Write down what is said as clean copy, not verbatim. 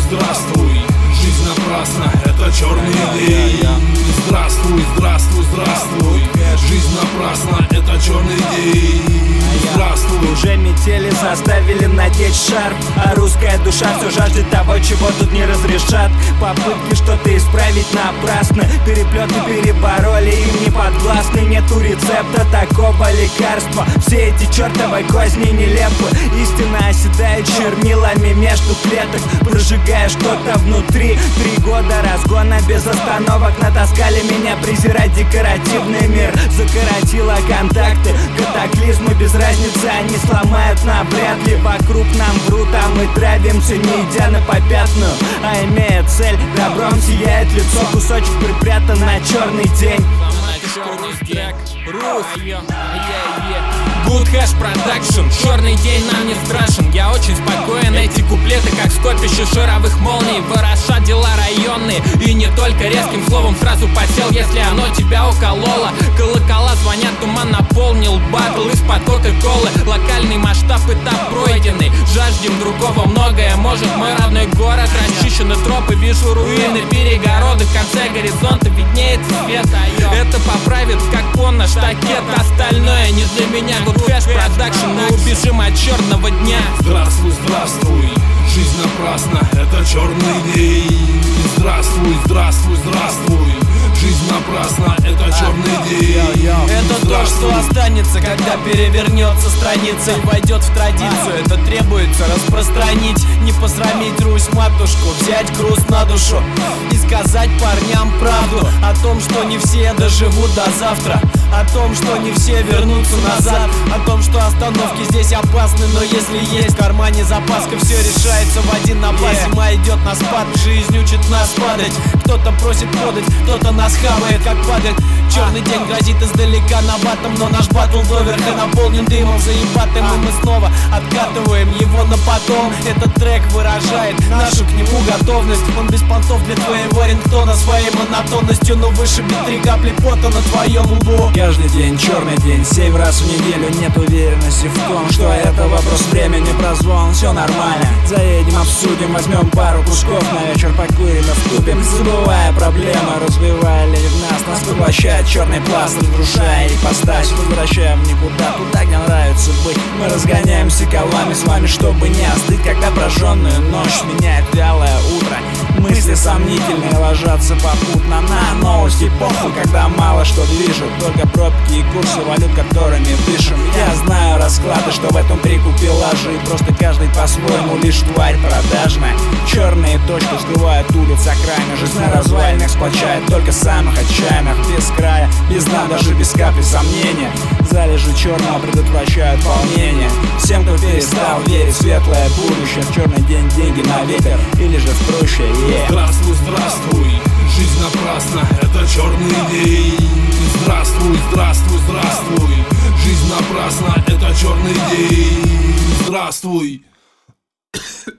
здравствуй, жизнь напрасна, это черный день. Здравствуй, здравствуй, здравствуй, жизнь напрасна, это черный день. Здравствуй. Уже метели заставили надеть шарф, а русская душа все жаждет того, чего тут не разрешат. Попытки что-то исправить напрасно, переплеты перебороли, им не подвластны. Нету рецепта такого лекарства, все эти чертовы козни нелепы. Истина оседает чернилами между клеток, прожигая что-то внутри. 3 года разгона без остановок натаскали меня презирать декоративный мир. Закоротило контакты, катаклизмы без разницы, они сломают навряд ли. Вокруг нам врут, а мы травимся, не идя на попятную, а имея цель. Добром сияет лицо, кусочек припрятан на черный день. Good Hash Production, черный день нам не страшен. Я очень спокоен, эти куплеты как скопище шаровых молний ворошат дела районные. И не только резким словом сразу подсел, если оно тебя укололо. Колокола звонят, туман наполнил батл из потока колы. Локальный масштаб, этап пройденный, жаждем другого, многое может. Мой родной город, расчищены тропы, вижу руины, перегороды, в конце горизонта виднеется свет. Это поправит, как пон на штакет, остальное не для меня. Good Hash Production, мы убежим от черного дня. Здравствуй, здравствуй, жизнь напрасна, это черный день. Здравствуй, здравствуй, здравствуй, жизнь напрасна, это черный день. Это то, что останется, когда перевернется страница и войдет в традицию. Это требуется распространить, не посрамить Русь матушку, взять груз на душу и сказать парням правду о том, что не все доживут до завтра, о том, что не все вернутся назад, о том, что остановки здесь опасны, но если есть в кармане запаска, все решается в один напас. Зима идет на спад, жизнь учит нас падать. Кто-то просит подать, кто-то нас хавает, как падает. Черный день грозит издалека на батом, но наш батл доверха наполнен дымом заебатым, и мы снова откатываем его на потом. Этот трек выражает нашу к нему готовность. Он без понтов для твоего рингтона, своей монотонностью, но вышибет 3 капли пота на твоем лбу. Каждый день черный день, 7 раз в неделю. Нет уверенности в том, что это вопрос времени. Прозвон, все нормально, заедем, обсудим, возьмем пару кусков на вечер, покурим и втупим. Забывая проблемы, развивая лень в нас поглощает черный пласт, разрушая ипостась, возвращая в никуда, туда, где нравится быть. Мы разгоняемся колами с вами, чтобы не остыть, когда прожженную ночь меняет вялое утро. Мысли сомнительные ложатся попутно на новости, похуй, когда мало что движет, только пробки и курсы валют, которыми дышим. Я знаю расклады, что в этом прикупе лажи, и просто каждый по-своему лишь тварь продажная. Черные точки скрывают улиц окраины, жизнь на развалинах сплочает только самых отчаянных. Без края, без дна, даже без капли сомнения, залежи черного предотвращают волнение. Всем, кто перестал верить в светлое будущее, в черный день деньги на ветер или же в проще. Здравствуй, здравствуй, жизнь напрасна, это черный день. Здравствуй, здравствуй, здравствуй, жизнь напрасна, это черный день. Здравствуй.